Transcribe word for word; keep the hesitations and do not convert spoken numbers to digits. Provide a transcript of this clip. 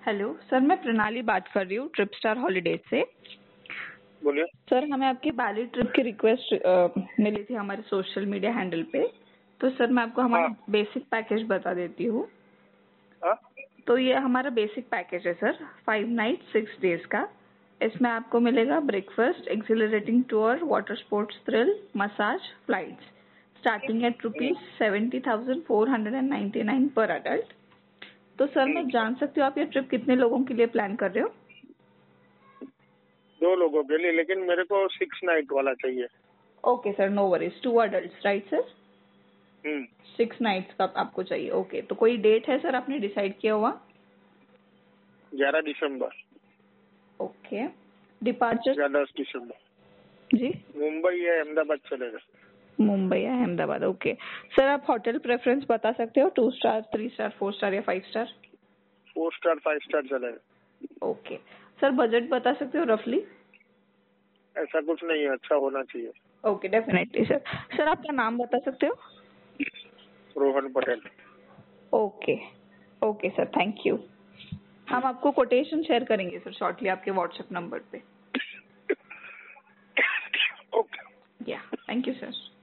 Hello sir, मैं प्रणाली बात कर रही हूँ ट्रिप स्टार हॉलीडेज से। बोलिए सर, हमें आपकी बाली ट्रिप की रिक्वेस्ट मिली थी हमारे सोशल मीडिया हैंडल पे। तो सर मैं आपको हमारा हाँ बेसिक पैकेज बता देती हूँ। हाँ तो ये हमारा बेसिक पैकेज है sir, five night six days का। इसमें आपको मिलेगा breakfast, accelerating tour, water sports thrill, massage, flights, starting at hmm, rupees seventy thousand four hundred and ninety nine per adult. तो सर हम्म। मैं जान सकती हूँ आप ये ट्रिप कितने लोगों के लिए प्लान कर रहे हो? दो लोगों के लिए, लेकिन मेरे को सिक्स नाइट वाला चाहिए। Okay sir, no worries. Two adult right sir? Hmm six nights का आपको चाहिए। ओके, तो कोई डेट है सर आपने डिसाइड किया हुआ? ग्यारह दिसंबर ओके। डिपार्चर? या दस दिसंबर। जी, मुंबई या अहमदाबाद चलेगा। मुंबई या अहमदाबाद। ओके सर, आप होटल प्रेफरेंस बता सकते हो? Two star, three star, four star या five star? Four star five star चलेगा। ओके सर, बजट बता सकते हो रफली? ऐसा कुछ नहीं है, अच्छा होना चाहिए। Okay, definitely sir. सर आपका नाम बता सकते हो? Rohan Patel. Okay okay sir, thank you. हम आपको कोटेशन शेयर करेंगे सर शॉर्टली आपके व्हाट्सएप नंबर पे। Okay. Yeah, thank you sir.